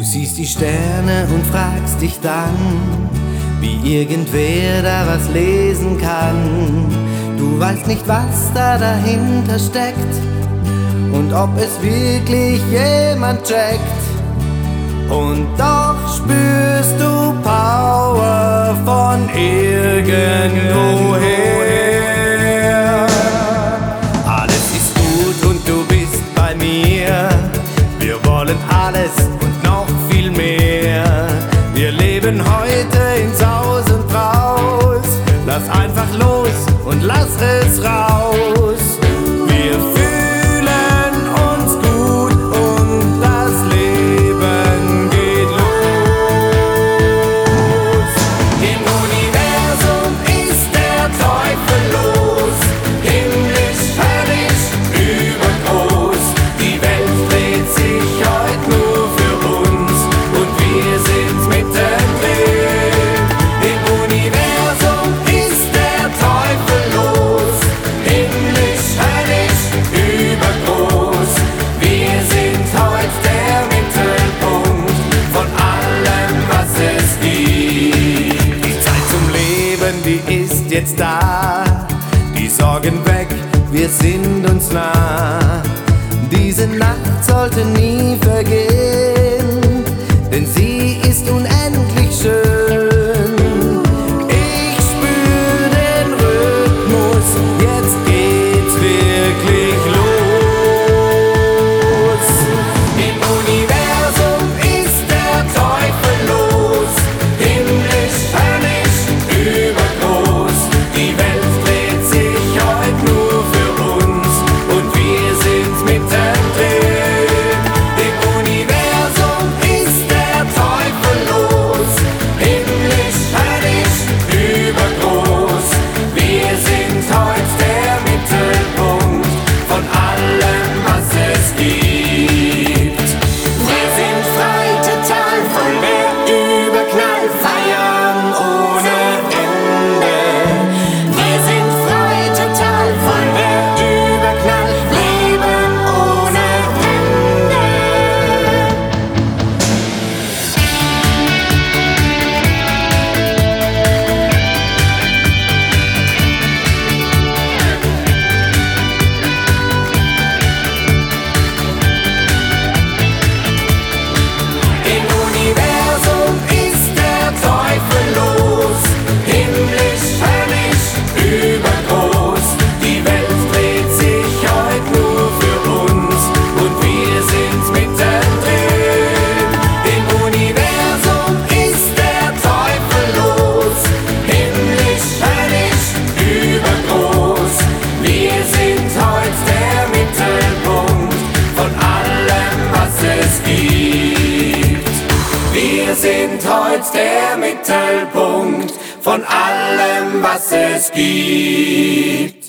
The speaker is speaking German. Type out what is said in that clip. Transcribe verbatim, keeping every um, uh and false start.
siehst die Sterne und fragst dich dann, wie irgendwer da was lesen kann. Du weißt nicht, was da dahinter steckt und ob es wirklich jemand checkt. Und doch spürst du Power von irgendwoher. Alles ist gut und du bist bei mir. Wir wollen alles und noch viel mehr. Wir leben heute in Saus und Braus. Lass einfach los und lass es raus. Wir fühlen uns gut und das Leben geht los. Im Universum ist der Teufel los. Himmlisch, höllisch, übergroß. Die Welt dreht sich heute nur für uns und wir sind mittendrin. Im Universum ist der Teufel los. Himmlisch, höllisch, übergroß. Wir sind heute der Mittelpunkt von allem, was es gibt. Die Zeit zum Leben, die ist jetzt da. Die Sorgen weg, wir sind uns nah. Diese Nacht sollte nie vergehen, denn sie ist unendlich schön. Ich spür den Rhythmus, jetzt geht's wirklich los. Im Universum ist der Teufel los. Himmlisch, höllisch, übergroß. Die Welt dreht sich heute nur für uns und wir sind mittendrin. Im Universum ist der Teufel los. Himmlisch, höllisch, übergroß. Wir sind heute der Mittelpunkt von allem, was es gibt. Wir sind frei, total voll der Überknall, feiern ohne Ende. Wir sind frei, total voll der Überknall, leben ohne Ende. Im Universum ist der Teufel los. Himmlisch, höllisch, übergroß. Die Welt dreht sich heute nur für uns und wir sind mittendrin. Im Universum ist der Teufel los. Himmlisch, höllisch, übergroß. Wir sind heute der Mittelpunkt von allem, was es gibt. Wir sind heute der Mittelpunkt von allem, was es gibt.